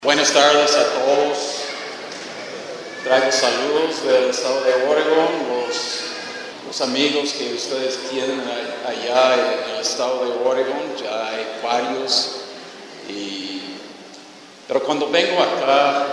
Buenas tardes a todos. Traigo saludos del estado de Oregon, los amigos que ustedes tienen allá en el estado de Oregon, ya hay varios. Pero cuando vengo acá,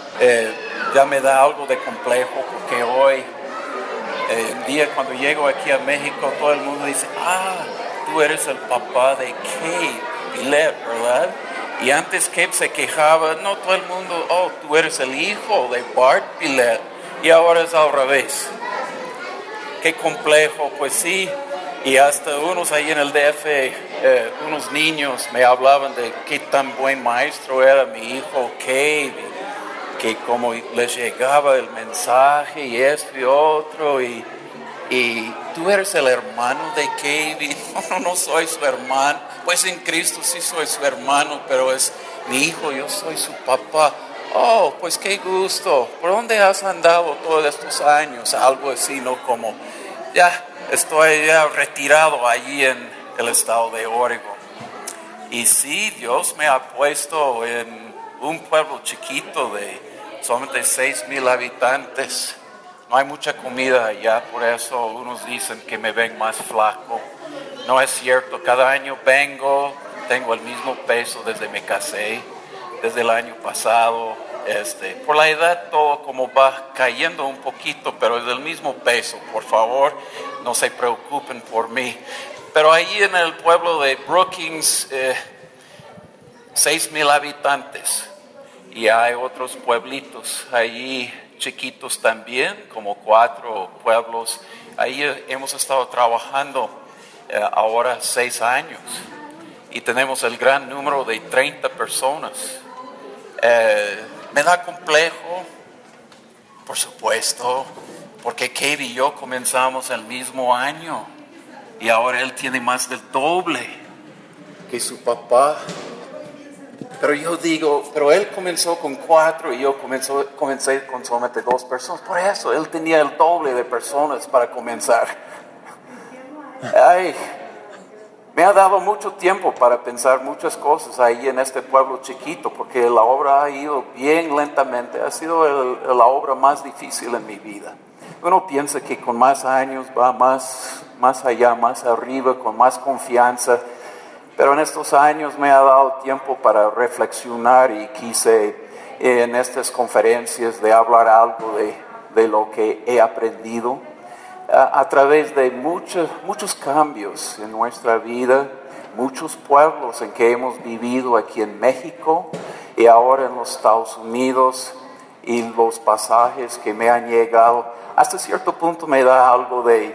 ya me da algo de complejo porque hoy, el día cuando llego aquí a México, todo el mundo dice, tú eres el papá de Kay Billet, ¿verdad? Y antes Kay se quejaba, no, todo el mundo, tú eres el hijo de Bart Billet. Y ahora es al revés. Qué complejo, pues sí. Y hasta unos ahí en el DF, unos niños me hablaban de qué tan buen maestro era mi hijo Kay, que como les llegaba el mensaje y esto y otro, y tú eres el hermano de Kay. No soy su hermano, pues en Cristo sí soy su hermano, pero es mi hijo, yo soy su papá. Pues qué gusto. ¿Por dónde has andado todos estos años? Algo así, ¿no? Como ya estoy ya retirado allí en el estado de Oregon. Y sí, Dios me ha puesto en un pueblo chiquito de solamente 6,000 habitantes. No hay mucha comida allá, por eso unos dicen que me ven más flaco. No es cierto, cada año vengo, tengo el mismo peso desde me casé, desde el año pasado. Por la edad todo como va cayendo un poquito, pero es del mismo peso. Por favor, no se preocupen por mí. Pero ahí en el pueblo de Brookings, 6,000 habitantes. Y hay otros pueblitos allí chiquitos también, como 4 pueblos. Ahí hemos estado trabajando ahora 6 años. Y tenemos el gran número de 30 personas. Me da complejo, por supuesto, porque Kay y yo comenzamos el mismo año y ahora él tiene más del doble que su papá. Pero yo digo, pero él comenzó con 4 y yo comencé con solamente 2 personas. Por eso él tenía el doble de personas para comenzar. Me ha dado mucho tiempo para pensar muchas cosas ahí en este pueblo chiquito, porque la obra ha ido bien lentamente. Ha sido la obra más difícil en mi vida. Uno piensa que con más años va más allá, más arriba, con más confianza. Pero en estos años me ha dado tiempo para reflexionar y quise en estas conferencias de hablar algo de lo que he aprendido a través de muchos cambios en nuestra vida, muchos pueblos en que hemos vivido aquí en México y ahora en los Estados Unidos, y los pasajes que me han llegado. Hasta cierto punto me da algo de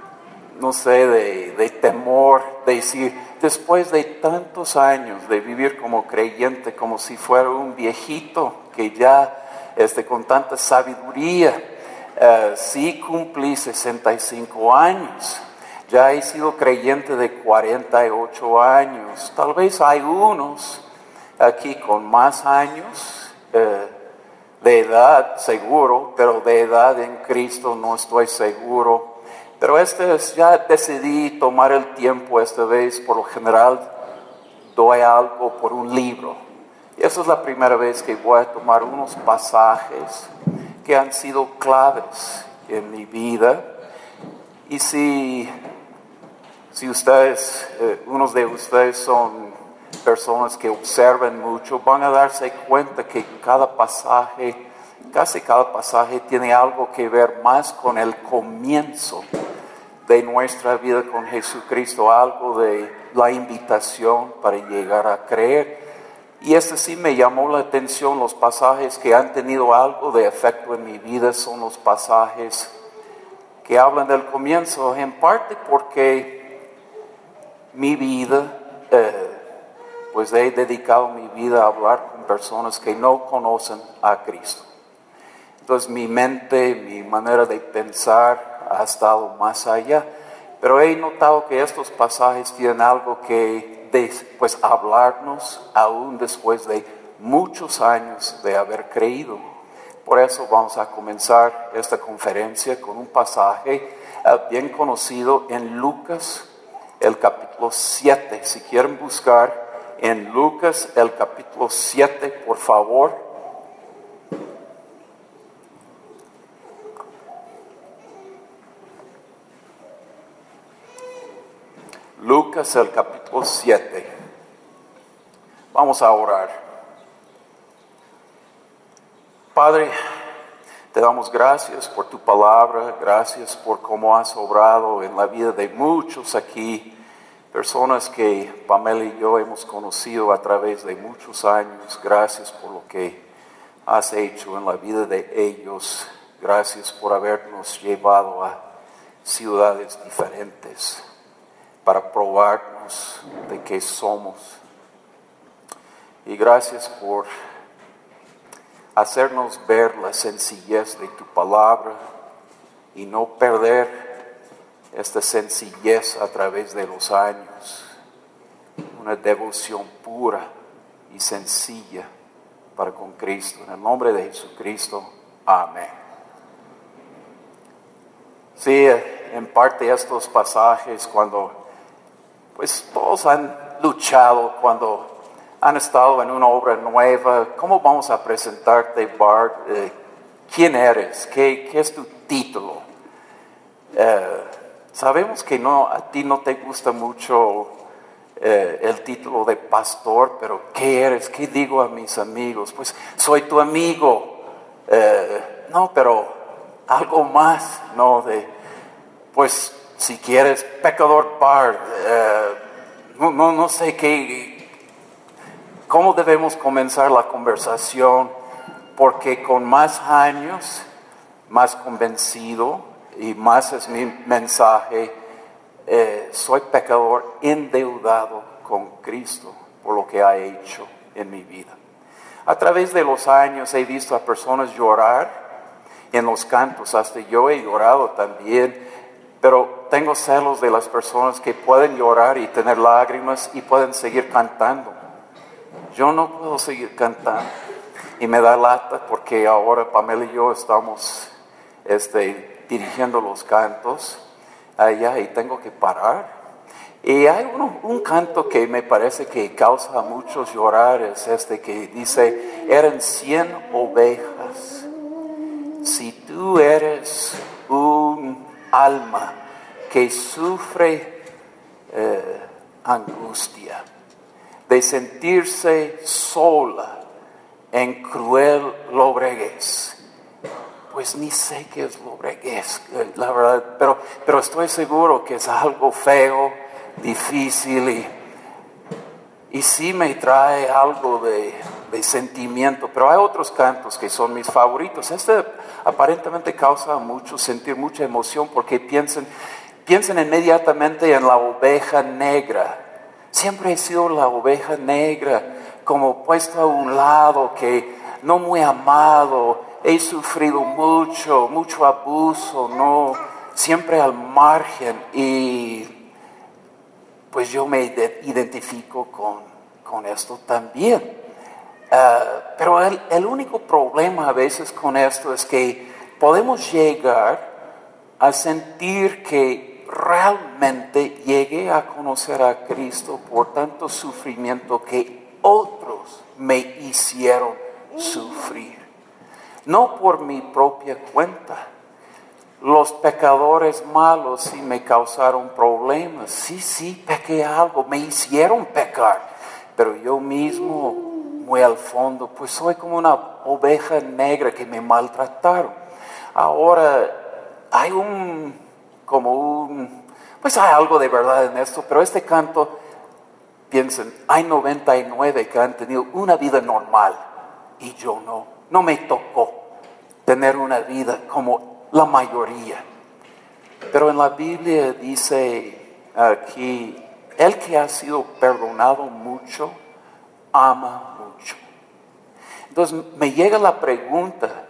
temor, de decir, después de tantos años de vivir como creyente, como si fuera un viejito que ya con tanta sabiduría, sí cumplí 65 años, ya he sido creyente de 48 años, tal vez hay unos aquí con más años de edad seguro, pero de edad en Cristo no estoy seguro. Pero ya decidí tomar el tiempo esta vez. Por lo general doy algo por un libro. Y esa es la primera vez que voy a tomar unos pasajes que han sido claves en mi vida. Y si ustedes, unos de ustedes son personas que observan mucho, van a darse cuenta que casi cada pasaje tiene algo que ver más con el comienzo de nuestra vida con Jesucristo, algo de la invitación para llegar a creer. Y sí me llamó la atención. Los pasajes que han tenido algo de efecto en mi vida son los pasajes que hablan del comienzo, en parte porque mi vida, pues he dedicado mi vida a hablar con personas que no conocen a Cristo. Entonces mi mente, mi manera de pensar ha estado más allá. Pero he notado que estos pasajes tienen algo que pues hablarnos aún después de muchos años de haber creído. Por eso vamos a comenzar esta conferencia con un pasaje bien conocido en Lucas, el capítulo 7. Si quieren buscar en Lucas el capítulo 7, por favor. Lucas el capítulo 7. Vamos a orar. Padre, te damos gracias por tu palabra, gracias por cómo has obrado en la vida de muchos aquí, personas que Pamela y yo hemos conocido a través de muchos años. Gracias por lo que has hecho en la vida de ellos. Gracias por habernos llevado a ciudades diferentes para probarnos de qué somos. Y gracias por hacernos ver la sencillez de tu palabra y no perder esta sencillez a través de los años. Una devoción pura y sencilla para con Cristo. En el nombre de Jesucristo, amén. Sí, en parte estos pasajes cuando pues todos han luchado, cuando han estado en una obra nueva. ¿Cómo vamos a presentarte, Bart? ¿Quién eres? ¿Qué es tu título? Sabemos que a ti no te gusta mucho el título de pastor, pero ¿qué eres? ¿Qué digo a mis amigos? Pues soy tu amigo. No, pero algo más, ¿no? Pues si quieres, pecador Bart. No sé qué. ¿Cómo debemos comenzar la conversación? Porque con más años, más convencido y más es mi mensaje, soy pecador endeudado con Cristo por lo que ha hecho en mi vida. A través de los años he visto a personas llorar en los cantos, hasta yo he llorado también, pero tengo celos de las personas que pueden llorar y tener lágrimas y pueden seguir cantando. Yo no puedo seguir cantando y me da lata porque ahora Pamela y yo estamos dirigiendo los cantos allá y tengo que parar. Y hay un canto que me parece que causa a muchos llorar, es que dice: eran 100 ovejas. Si tú eres un alma que sufre angustia de sentirse sola en cruel lobreguez, pues ni sé qué es lobreguez, la verdad, pero estoy seguro que es algo feo, difícil y sí me trae algo de sentimiento. Pero hay otros cantos que son mis favoritos. Aparentemente causa sentir mucha emoción porque piensan inmediatamente en la oveja negra. Siempre he sido la oveja negra, como puesto a un lado, que no muy amado, he sufrido mucho abuso, no, siempre al margen, y pues yo me identifico con esto también. Pero el único problema a veces con esto es que podemos llegar a sentir que realmente llegué a conocer a Cristo por tanto sufrimiento que otros me hicieron sufrir. No por mi propia cuenta. Los pecadores malos sí me causaron problemas. Sí, pequé algo, me hicieron pecar. Pero yo mismo, muy al fondo, pues soy como una oveja negra que me maltrataron. Ahora hay pues hay algo de verdad en esto, pero este canto, piensen, hay 99 que han tenido una vida normal y yo no me tocó tener una vida como la mayoría. Pero en la Biblia dice aquí, el que ha sido perdonado mucho, ama mucho. Entonces me llega la pregunta,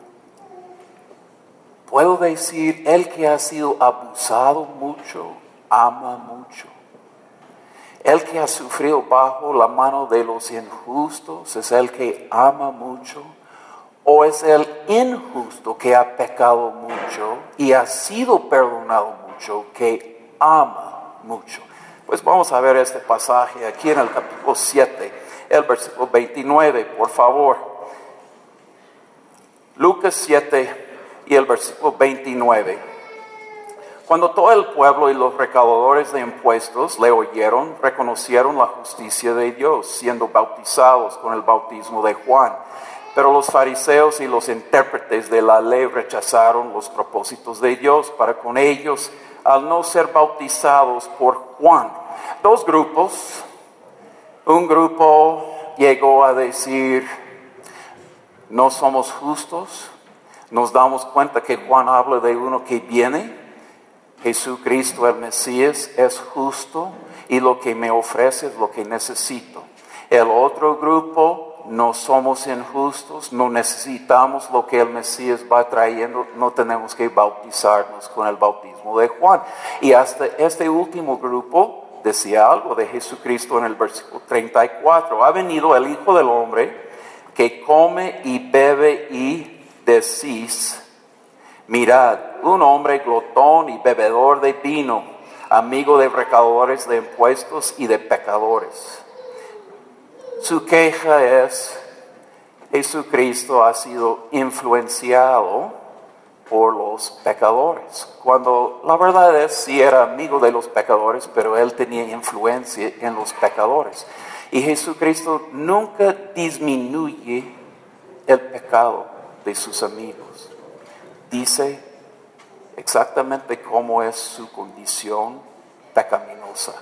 puedo decir, el que ha sido abusado mucho, ama mucho. El que ha sufrido bajo la mano de los injustos es el que ama mucho. O es el injusto que ha pecado mucho y ha sido perdonado mucho, que ama mucho. Pues vamos a ver este pasaje aquí en el capítulo 7, el versículo 29, por favor. Lucas 7 y el versículo 29. Cuando todo el pueblo y los recaudadores de impuestos le oyeron, reconocieron la justicia de Dios, siendo bautizados con el bautismo de Juan. Pero los fariseos y los intérpretes de la ley rechazaron los propósitos de Dios para con ellos, al no ser bautizados por Juan. Dos grupos. Un grupo llegó a decir: no somos justos. Nos damos cuenta que Juan habla de uno que viene. Jesucristo el Mesías es justo y lo que me ofrece es lo que necesito. El otro grupo: no somos injustos, no necesitamos lo que el Mesías va trayendo, no tenemos que bautizarnos con el bautismo de Juan. Y hasta este último grupo decía algo de Jesucristo en el versículo 34. Ha venido el Hijo del Hombre que come y bebe y decís: mirad, un hombre glotón y bebedor de vino, amigo de recaudadores de impuestos y de pecadores. Su queja es: Jesucristo ha sido influenciado por los pecadores. Cuando la verdad es, sí era amigo de los pecadores, pero él tenía influencia en los pecadores. Y Jesucristo nunca disminuye el pecado de sus amigos. Dice exactamente cómo es su condición pecaminosa.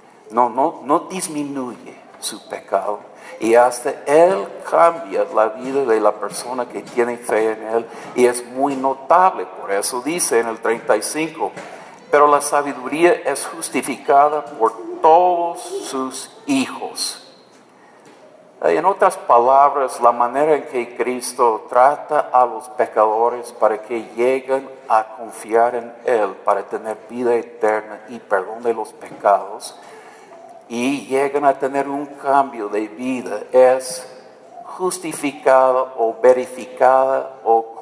No disminuye su pecado. Y hasta Él cambia la vida de la persona que tiene fe en Él. Y es muy notable. Por eso dice en el 35: pero la sabiduría es justificada por todos sus hijos. En otras palabras, la manera en que Cristo trata a los pecadores para que lleguen a confiar en Él, para tener vida eterna y perdón de los pecados, y llegan a tener un cambio de vida, es justificada o verificada o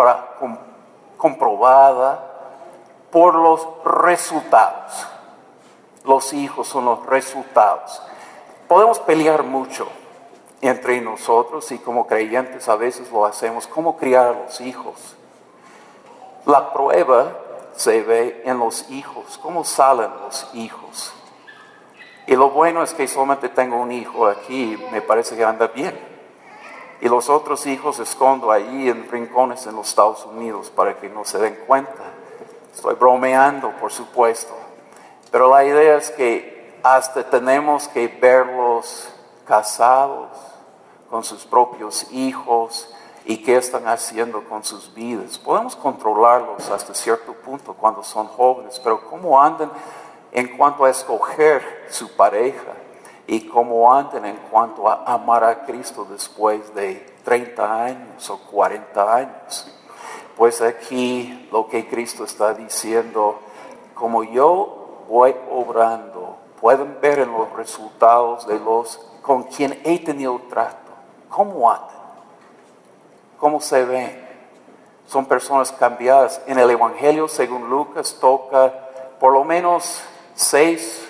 comprobada por los resultados. Los hijos son los resultados. Podemos pelear mucho entre nosotros y como creyentes a veces lo hacemos. ¿Cómo criar a los hijos? La prueba se ve en los hijos. ¿Cómo salen los hijos? Y lo bueno es que solamente tengo un hijo aquí, me parece que anda bien. Y los otros hijos escondo ahí en rincones en los Estados Unidos para que no se den cuenta. Estoy bromeando, por supuesto. Pero la idea es que hasta tenemos que verlos casados con sus propios hijos y qué están haciendo con sus vidas. Podemos controlarlos hasta cierto punto cuando son jóvenes, pero cómo andan en cuanto a escoger su pareja y cómo andan en cuanto a amar a Cristo después de 30 años o 40 años. Pues aquí lo que Cristo está diciendo: como yo voy obrando, pueden ver en los resultados de los con quien he tenido trato, cómo andan, cómo se ven. Son personas cambiadas. En el Evangelio, según Lucas, toca por lo menos 6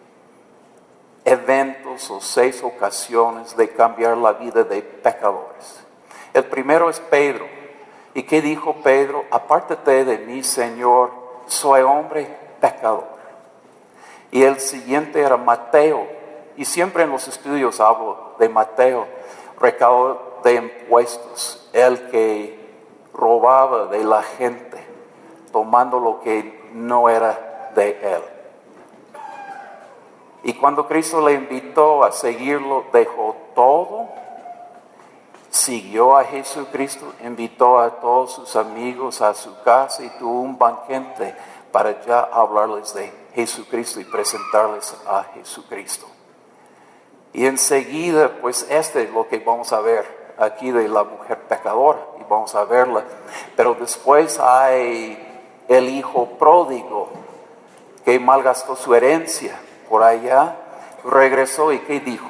eventos o 6 ocasiones de cambiar la vida de pecadores. El primero es Pedro. ¿Y qué dijo Pedro? Apártate de mí, Señor, soy hombre pecador. Y el siguiente era Mateo. Y siempre en los estudios hablo de Mateo, recaudador de impuestos, el que robaba de la gente, tomando lo que no era de él. Y cuando Cristo le invitó a seguirlo, dejó todo, siguió a Jesucristo, invitó a todos sus amigos a su casa y tuvo un banquete para ya hablarles de Jesucristo y presentarles a Jesucristo. Y enseguida, pues este es lo que vamos a ver aquí de la mujer pecadora, y vamos a verla. Pero después hay el hijo pródigo que malgastó su herencia por allá, regresó y ¿qué dijo?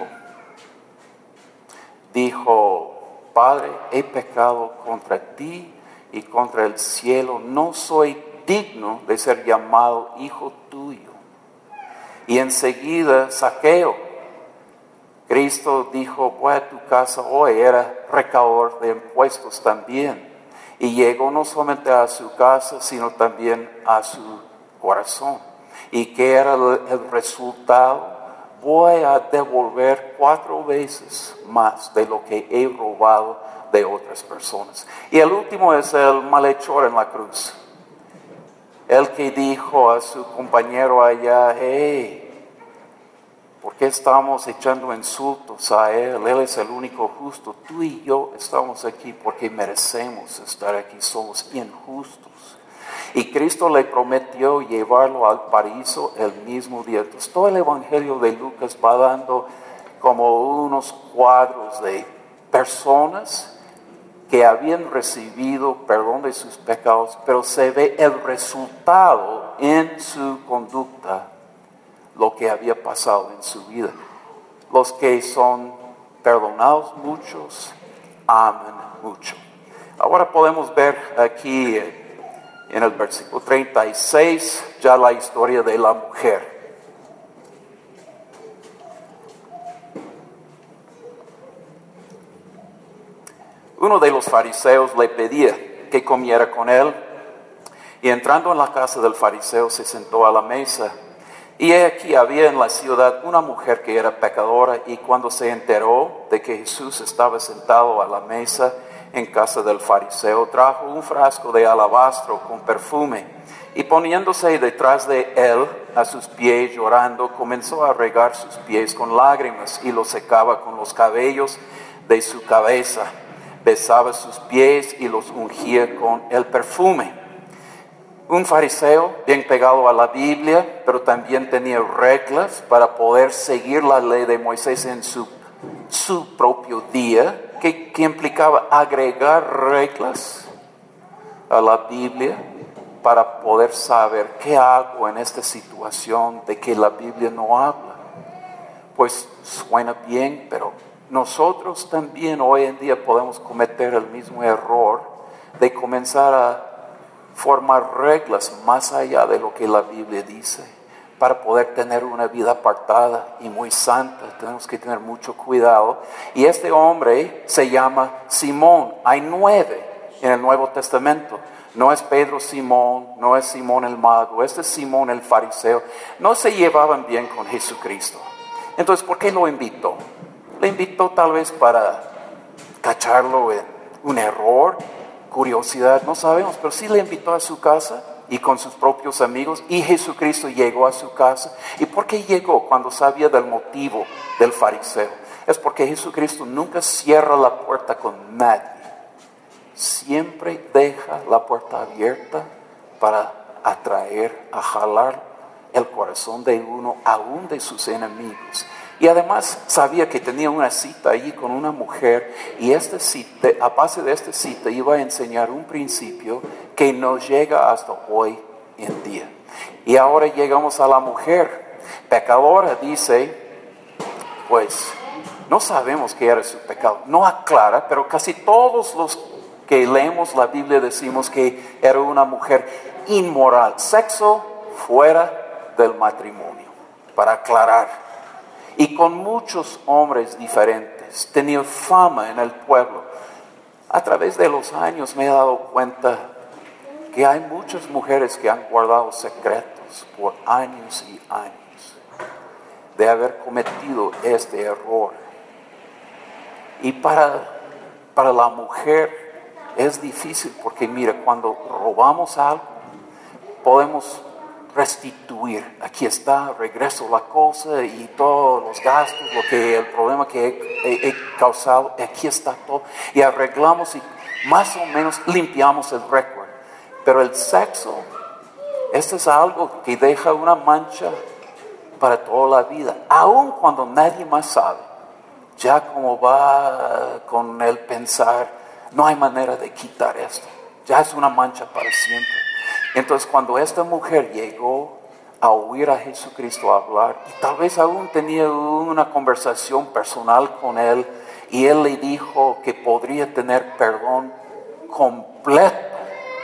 Dijo: Padre, he pecado contra ti y contra el cielo, no soy digno de ser llamado hijo tuyo. Y enseguida Zaqueo, Cristo dijo, voy a tu casa hoy, era recaudador de impuestos también. Y llegó no solamente a su casa, sino también a su corazón. ¿Y qué era el resultado? Voy a devolver 4 veces más de lo que he robado de otras personas. Y el último es el malhechor en la cruz. El que dijo a su compañero allá, hey, ¿por qué estamos echando insultos a él? Él es el único justo. Tú y yo estamos aquí porque merecemos estar aquí. Somos injustos. Y Cristo le prometió llevarlo al paraíso el mismo día. Entonces todo el Evangelio de Lucas va dando como unos cuadros de personas que habían recibido perdón de sus pecados, pero se ve el resultado en su conducta, lo que había pasado en su vida. Los que son perdonados muchos, aman mucho. Ahora podemos ver aquí en el versículo 36 ya la historia de la mujer. Uno de los fariseos le pedía que comiera con él, y entrando en la casa del fariseo se sentó a la mesa. Y aquí había en la ciudad una mujer que era pecadora, y cuando se enteró de que Jesús estaba sentado a la mesa en casa del fariseo, trajo un frasco de alabastro con perfume, y poniéndose detrás de él a sus pies llorando, comenzó a regar sus pies con lágrimas y los secaba con los cabellos de su cabeza. Besaba sus pies y los ungía con el perfume. Un fariseo bien pegado a la Biblia, pero también tenía reglas para poder seguir la ley de Moisés en su propio día, que implicaba agregar reglas a la Biblia para poder saber qué hago en esta situación de que la Biblia no habla. Pues suena bien, pero nosotros también hoy en día podemos cometer el mismo error de comenzar a formar reglas más allá de lo que la Biblia dice. Para poder tener una vida apartada y muy santa, tenemos que tener mucho cuidado. Y este hombre se llama Simón. Hay 9 en el Nuevo Testamento. No es Pedro Simón, no es Simón el mago, este es Simón el fariseo. No se llevaban bien con Jesucristo. Entonces, ¿por qué lo invitó? Le invitó tal vez para cacharlo en un error, curiosidad, no sabemos, pero sí le invitó a su casa y con sus propios amigos, y Jesucristo llegó a su casa. ¿Y por qué llegó cuando sabía del motivo del fariseo? Es porque Jesucristo nunca cierra la puerta con nadie. Siempre deja la puerta abierta para atraer, a jalar el corazón de uno, aún de sus enemigos. Y además sabía que tenía una cita allí con una mujer, y esta cita, a base de esta cita iba a enseñar un principio que nos llega hasta hoy en día. Y ahora llegamos a la mujer pecadora. Dice, pues no sabemos qué era su pecado, no aclara, pero casi todos los que leemos la Biblia decimos que era una mujer inmoral, sexo fuera del matrimonio, para aclarar. Y con muchos hombres diferentes, tenía fama en el pueblo. A través de los años me he dado cuenta que hay muchas mujeres que han guardado secretos por años y años de haber cometido este error. Y para la mujer es difícil, porque mira, cuando robamos algo, podemos restituir. Aquí está, regreso la cosa y todos los gastos, el problema que he causado, aquí está todo. Y arreglamos y más o menos limpiamos el récord. Pero el sexo, esto es algo que deja una mancha para toda la vida, aun cuando nadie más sabe. Ya como va con el pensar, no hay manera de quitar esto. Ya es una mancha para siempre. Entonces, cuando esta mujer llegó a oír a Jesucristo hablar, y tal vez aún tenía una conversación personal con él, y él le dijo que podría tener perdón completo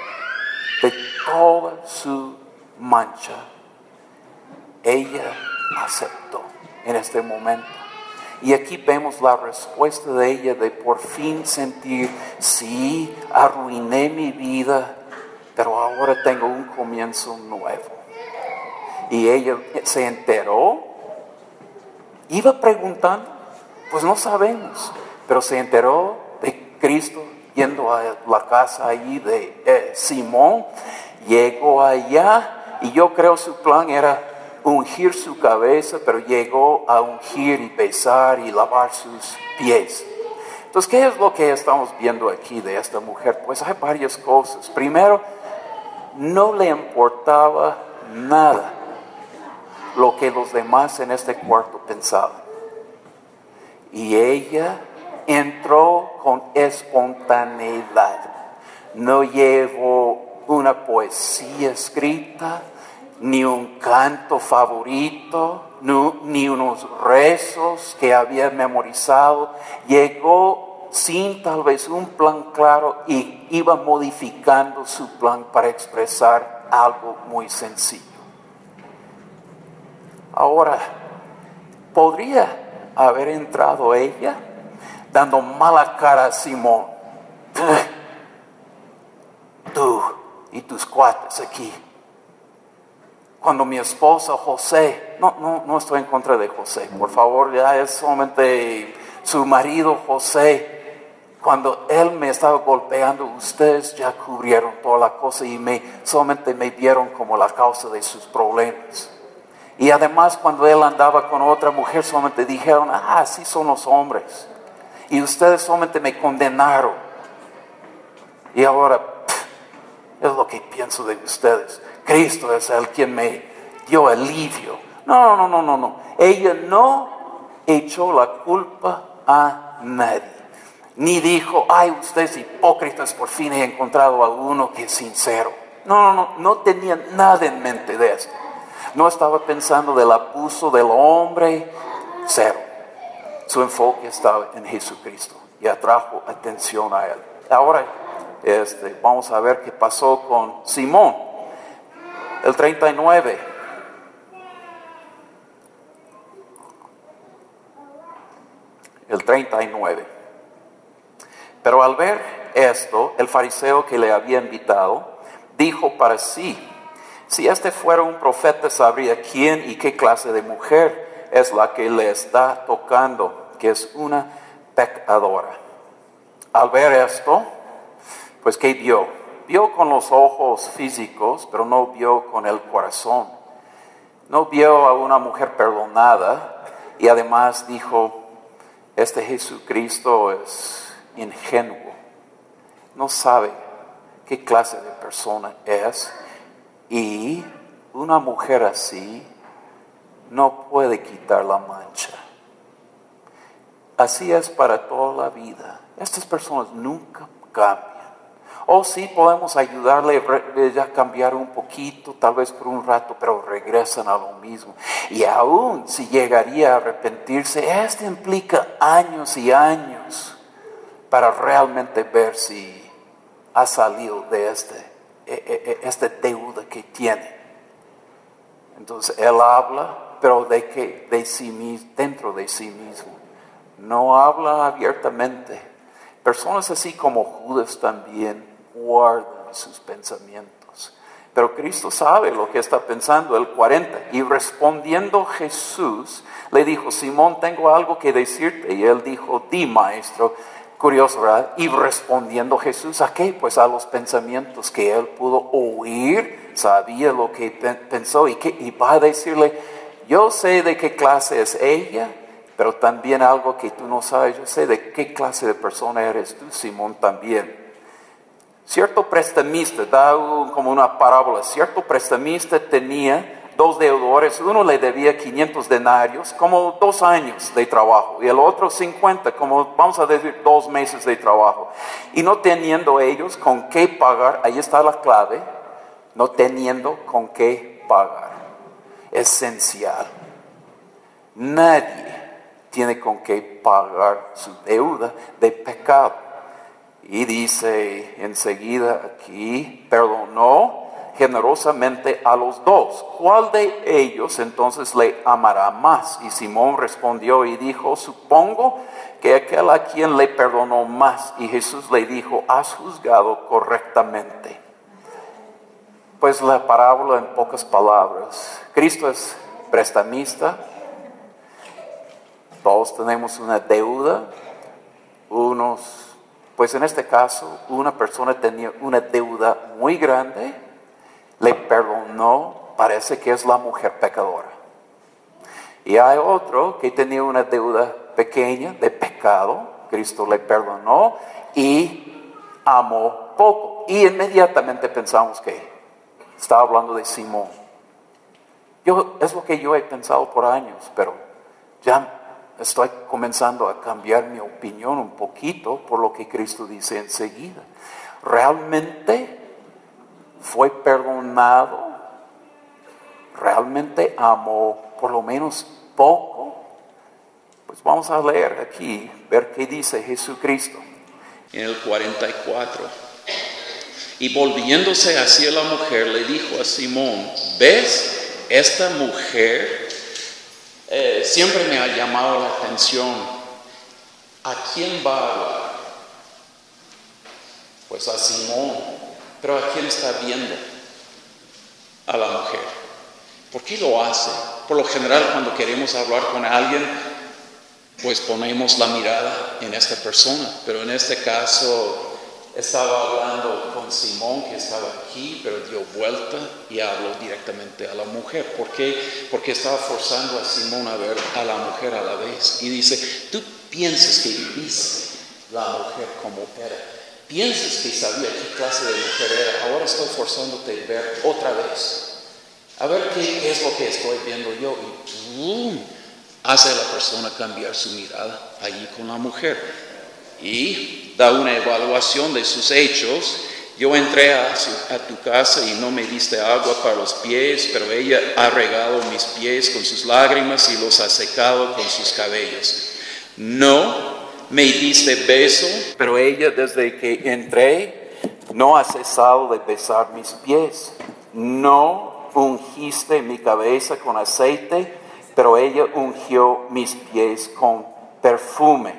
de toda su mancha, ella aceptó en este momento. Y aquí vemos la respuesta de ella de por fin sentir, sí, arruiné mi vida, pero ahora tengo un comienzo nuevo. Y ella se enteró, iba preguntando, pues no sabemos, pero se enteró de Cristo yendo a la casa allí de Simón, llegó allá y yo creo su plan era ungir su cabeza, pero llegó a ungir y besar y lavar sus pies. Entonces, ¿qué es lo que estamos viendo aquí de esta mujer? Pues hay varias cosas. Primero, no le importaba nada lo que los demás en este cuarto pensaban. Y ella entró con espontaneidad. No llevó una poesía escrita, ni un canto favorito, ni unos rezos que había memorizado. Llegó sin tal vez un plan claro y iba modificando su plan para expresar algo muy sencillo. Ahora, ¿podría haber entrado ella dando mala cara a Simón? Tú y tus cuates aquí. Cuando mi esposa José, no estoy en contra de José, por favor, ya es solamente su marido José. Cuando él me estaba golpeando, ustedes ya cubrieron toda la cosa y solamente me vieron como la causa de sus problemas. Y además cuando él andaba con otra mujer, solamente dijeron, así son los hombres. Y ustedes solamente me condenaron. Y ahora, es lo que pienso de ustedes. Cristo es el quien me dio alivio. No. Ella no echó la culpa a nadie. Ni dijo, ustedes hipócritas, por fin he encontrado a uno que es sincero. No tenía nada en mente de esto. No estaba pensando del abuso del hombre, cero. Su enfoque estaba en Jesucristo y atrajo atención a él. Ahora, vamos a ver qué pasó con Simón. El 39. El 39. Pero al ver esto, el fariseo que le había invitado, dijo para sí, si este fuera un profeta, sabría quién y qué clase de mujer es la que le está tocando, que es una pecadora. Al ver esto, pues ¿qué vio? Vio con los ojos físicos, pero no vio con el corazón. No vio a una mujer perdonada y además dijo, este Jesucristo es ingenuo. No sabe qué clase de persona es y una mujer así no puede quitar la mancha. Así es para toda la vida. Estas personas nunca cambian. O sí podemos ayudarle a cambiar un poquito, tal vez por un rato, pero regresan a lo mismo. Y aún si llegaría a arrepentirse, esto implica años y años para realmente ver si ha salido de esta deuda que tiene. Entonces él habla, pero de sí mismo, dentro de sí mismo. No habla abiertamente. Personas así como Judas también guardan sus pensamientos. Pero Cristo sabe lo que está pensando. El 40. Y respondiendo Jesús, le dijo, Simón, tengo algo que decirte. Y él dijo, di, maestro. Curioso, ¿verdad? Y respondiendo Jesús, ¿a qué? Pues a los pensamientos que él pudo oír, sabía lo que pensó. Y va a decirle, yo sé de qué clase es ella, pero también algo que tú no sabes, yo sé de qué clase de persona eres tú, Simón, también. Cierto prestamista, da como una parábola, cierto prestamista tenía 2 deudores, uno le debía 500 denarios, como 2 años de trabajo, y el otro 50, como vamos a decir 2 meses de trabajo. Y no teniendo ellos con qué pagar, ahí está la clave, no teniendo con qué pagar. Esencial. Nadie tiene con qué pagar su deuda de pecado. Y dice enseguida aquí, perdonó generosamente a los dos. ¿Cuál de ellos entonces le amará más? Y Simón respondió y dijo, supongo que aquel a quien le perdonó más. Y Jesús le dijo, has juzgado correctamente. Pues la parábola en pocas palabras. Cristo es prestamista. Todos tenemos una deuda. Pues en este caso, una persona tenía una deuda muy grande, le perdonó, parece que es la mujer pecadora. Y hay otro que tenía una deuda pequeña de pecado, Cristo le perdonó y amó poco. Y inmediatamente pensamos que estaba hablando de Simón. Es lo que yo he pensado por años, pero ya estoy comenzando a cambiar mi opinión un poquito por lo que Cristo dice enseguida. ¿Realmente fue perdonado? ¿Realmente amó por lo menos poco? Pues vamos a leer aquí, ver qué dice Jesucristo. En el 44. Y volviéndose hacia la mujer, le dijo a Simón, ¿ves esta mujer? Siempre me ha llamado la atención, ¿a quién va a hablar? Pues a Simón, pero ¿a quién está viendo? A la mujer. ¿Por qué lo hace? Por lo general, cuando queremos hablar con alguien, pues ponemos la mirada en esta persona, pero en este caso estaba hablando con Simón, que estaba aquí, pero dio vuelta y habló directamente a la mujer. ¿Por qué? Porque estaba forzando a Simón a ver a la mujer a la vez. Y dice, tú piensas que viste la mujer como era. Piensas que sabía qué clase de mujer era. Ahora estoy forzándote a ver otra vez. A ver qué es lo que estoy viendo yo. Y ¡pum!, hace a la persona cambiar su mirada allí con la mujer. Y da una evaluación de sus hechos. Yo entré a tu casa y no me diste agua para los pies, pero ella ha regado mis pies con sus lágrimas y los ha secado con sus cabellos. No me diste beso, Pero ella desde que entré no ha cesado de besar mis pies. No ungiste mi cabeza con aceite, pero ella ungió mis pies con perfume.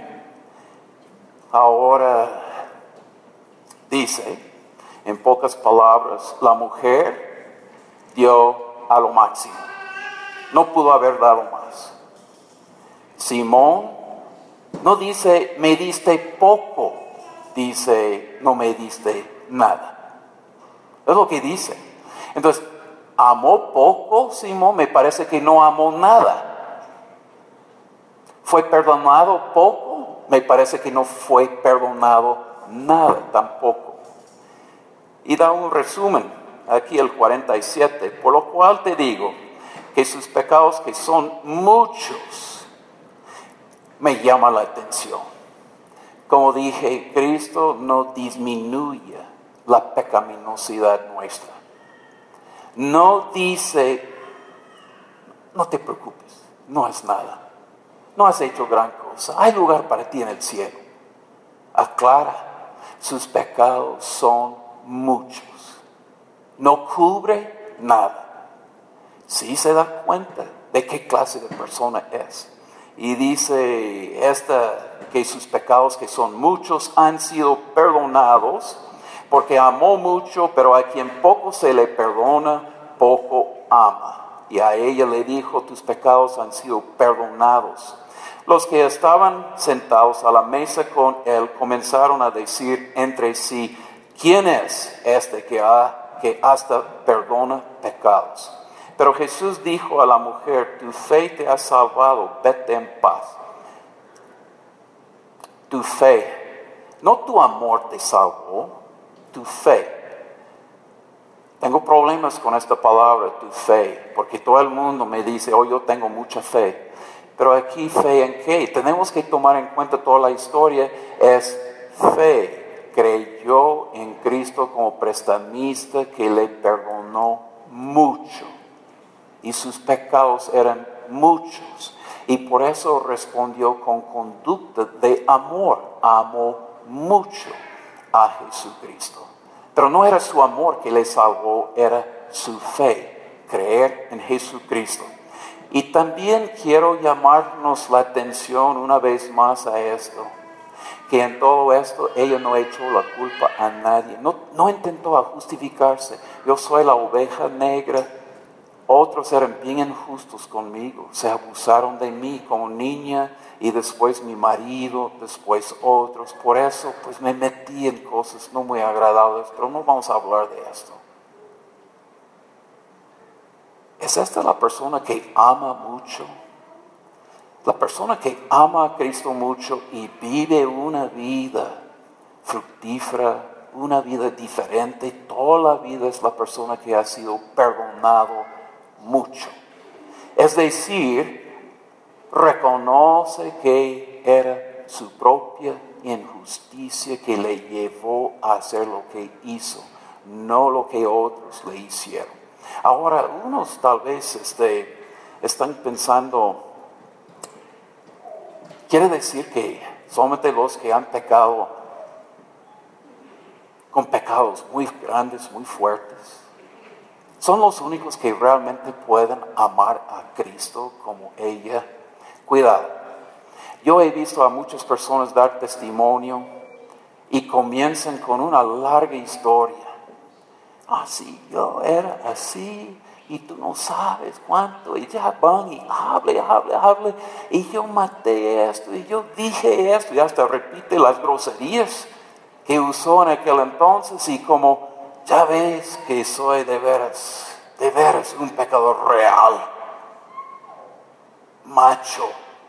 Ahora dice, en pocas palabras, la mujer dio a lo máximo. No pudo haber dado más. Simón no dice, me diste poco, dice, no me diste nada. Es lo que dice. Entonces, ¿amó poco Simón? Me parece que no amó nada. ¿Fue perdonado poco? Me parece que no fue perdonado nada tampoco. Y da un resumen, aquí el 47, por lo cual te digo que sus pecados, que son muchos, me llama la atención. Como dije, Cristo no disminuye la pecaminosidad nuestra. No dice, no te preocupes, no es nada. No has hecho gran cosa. Hay lugar para ti en el cielo. Aclara, sus pecados son muchos. No cubre nada. Sí se da cuenta de qué clase de persona es. Y dice que sus pecados, que son muchos, han sido perdonados, porque amó mucho, pero a quien poco se le perdona, poco ama. Y a ella le dijo, tus pecados han sido perdonados. Los que estaban sentados a la mesa con él comenzaron a decir entre sí, ¿quién es este que hasta perdona pecados? Pero Jesús dijo a la mujer, tu fe te ha salvado, vete en paz. Tu fe, no tu amor te salvó, tu fe. Tengo problemas con esta palabra, tu fe, porque todo el mundo me dice, yo tengo mucha fe. Pero aquí, ¿fe en qué? Tenemos que tomar en cuenta toda la historia, es fe. Creyó en Cristo como prestamista que le perdonó mucho. Y sus pecados eran muchos. Y por eso respondió con conducta de amor. Amó mucho a Jesucristo. Pero no era su amor que le salvó, era su fe, creer en Jesucristo. Y también quiero llamarnos la atención una vez más a esto, que en todo esto ella no echó la culpa a nadie, no intentó justificarse. Yo soy la oveja negra, otros eran bien injustos conmigo, se abusaron de mí como niña y después mi marido, después otros. Por eso pues me metí en cosas no muy agradables, pero no vamos a hablar de esto. ¿Es esta la persona que ama mucho? La persona que ama a Cristo mucho y vive una vida fructífera, una vida diferente, toda la vida es la persona que ha sido perdonado mucho. Es decir, reconoce que era su propia injusticia que le llevó a hacer lo que hizo, no lo que otros le hicieron. Ahora, unos tal vez están pensando, quiere decir que solamente los que han pecado con pecados muy grandes, muy fuertes, son los únicos que realmente pueden amar a Cristo como ella. Cuidado, yo he visto a muchas personas dar testimonio y comienzan con una larga historia. Sí, yo era así y tú no sabes cuánto, y ya van y hable, y yo maté esto, y yo dije esto, y hasta repite las groserías que usó en aquel entonces, y como ya ves que soy de veras un pecador real, macho,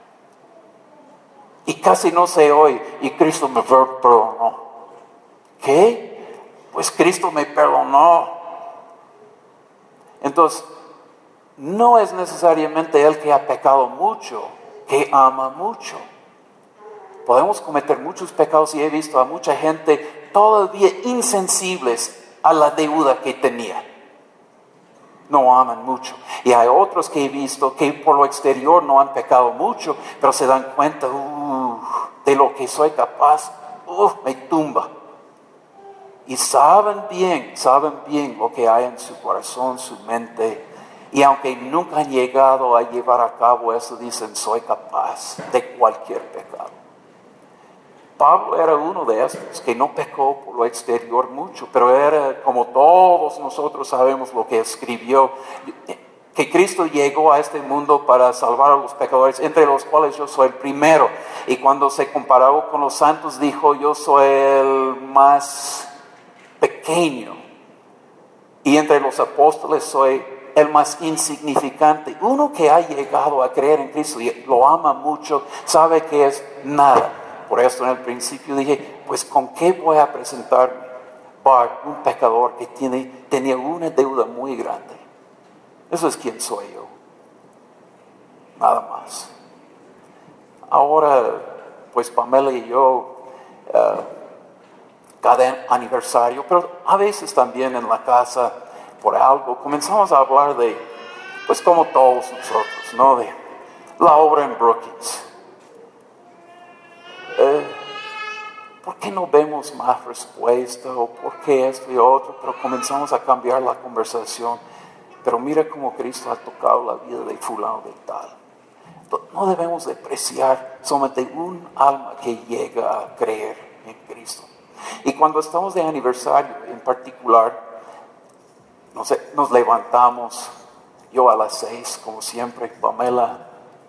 y casi no se oye, y Cristo me perdonó. ¿Qué? Pues Cristo me perdonó. Entonces, no es necesariamente el que ha pecado mucho, que ama mucho. Podemos cometer muchos pecados y he visto a mucha gente todavía insensibles a la deuda que tenía. No aman mucho. Y hay otros que he visto que por lo exterior no han pecado mucho, pero se dan cuenta de lo que soy capaz, me tumba. Y saben bien lo que hay en su corazón, su mente. Y aunque nunca han llegado a llevar a cabo eso, dicen, soy capaz de cualquier pecado. Pablo era uno de estos que no pecó por lo exterior mucho, pero era como todos nosotros sabemos lo que escribió, que Cristo llegó a este mundo para salvar a los pecadores, entre los cuales yo soy el primero. Y cuando se comparó con los santos, dijo, yo soy el más pequeño, y entre los apóstoles soy el más insignificante. Uno que ha llegado a creer en Cristo y lo ama mucho, sabe que es nada. Por eso en el principio dije, pues ¿con qué voy a presentarme para un pecador que tenía una deuda muy grande? Eso es quien soy yo, nada más. Ahora, pues Pamela y yo, cada aniversario, pero a veces también en la casa, por algo, comenzamos a hablar de, pues como todos nosotros, ¿no? De la obra en Brookings. ¿Por qué no vemos más respuesta? ¿O por qué esto y otro? Pero comenzamos a cambiar la conversación. Pero mira cómo Cristo ha tocado la vida de fulano de tal. No debemos despreciar solamente un alma que llega a creer en Cristo. Y cuando estamos de aniversario en particular, nos levantamos, yo a las 6, como siempre, Pamela,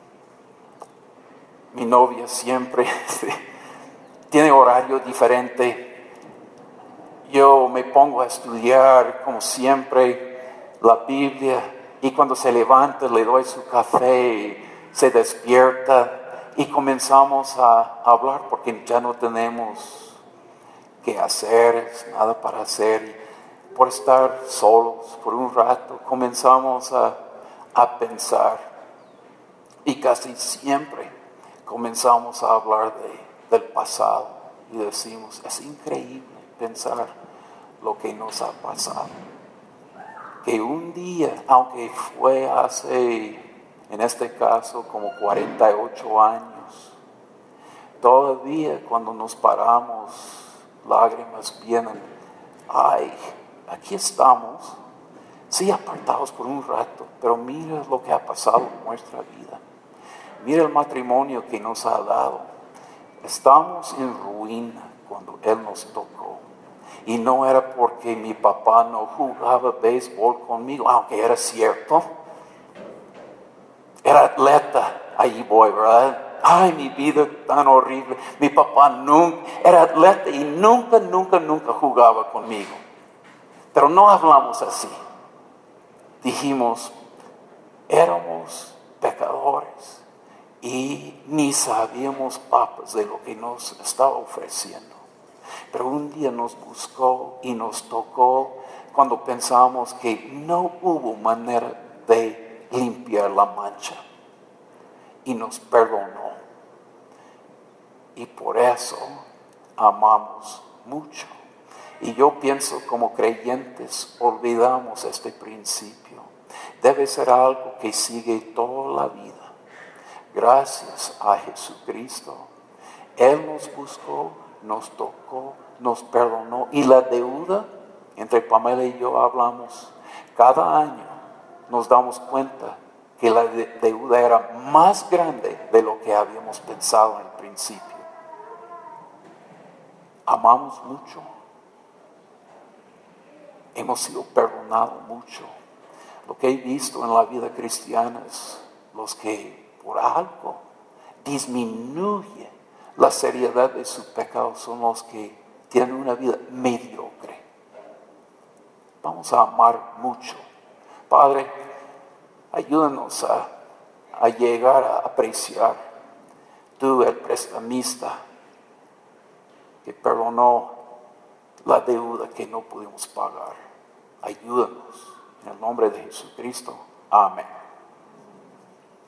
mi novia siempre, tiene horario diferente. Yo me pongo a estudiar, como siempre, la Biblia, y cuando se levanta le doy su café, se despierta, y comenzamos a hablar, porque ya no tenemos qué hacer, nada para hacer, y por estar solos por un rato comenzamos a pensar, y casi siempre comenzamos a hablar del pasado y decimos, es increíble pensar lo que nos ha pasado, que un día, aunque fue hace, en este caso, como 48 años, todavía cuando nos paramos, lágrimas vienen ay, aquí estamos, sí apartados por un rato, pero mira lo que ha pasado en nuestra vida. Mira el matrimonio que nos ha dado. Estamos en ruina cuando Él nos tocó. Y no era porque mi papá no jugaba béisbol conmigo, aunque era cierto. Era atleta, ahí voy, ¿verdad? Ay, mi vida tan horrible. Mi papá nunca, era atleta y nunca jugaba conmigo. Pero no hablamos así. Dijimos, éramos pecadores y ni sabíamos papas de lo que nos estaba ofreciendo. Pero un día nos buscó y nos tocó cuando pensamos que no hubo manera de limpiar la mancha. Y nos perdonó. Y por eso amamos mucho. Y yo pienso como creyentes olvidamos este principio. Debe ser algo que sigue toda la vida. Gracias a Jesucristo. Él nos buscó, nos tocó, nos perdonó. Y la deuda, entre Pamela y yo hablamos, cada año nos damos cuenta que la deuda era más grande de lo que habíamos pensado en el principio. Amamos mucho. Hemos sido perdonados mucho. Lo que he visto en la vida cristiana es los que por algo disminuye la seriedad de su pecado son los que tienen una vida mediocre. Vamos a amar mucho. Padre, ayúdanos a llegar a apreciar tú, el prestamista, que perdonó la deuda que no pudimos pagar. Ayúdanos. En el nombre de Jesucristo. Amén.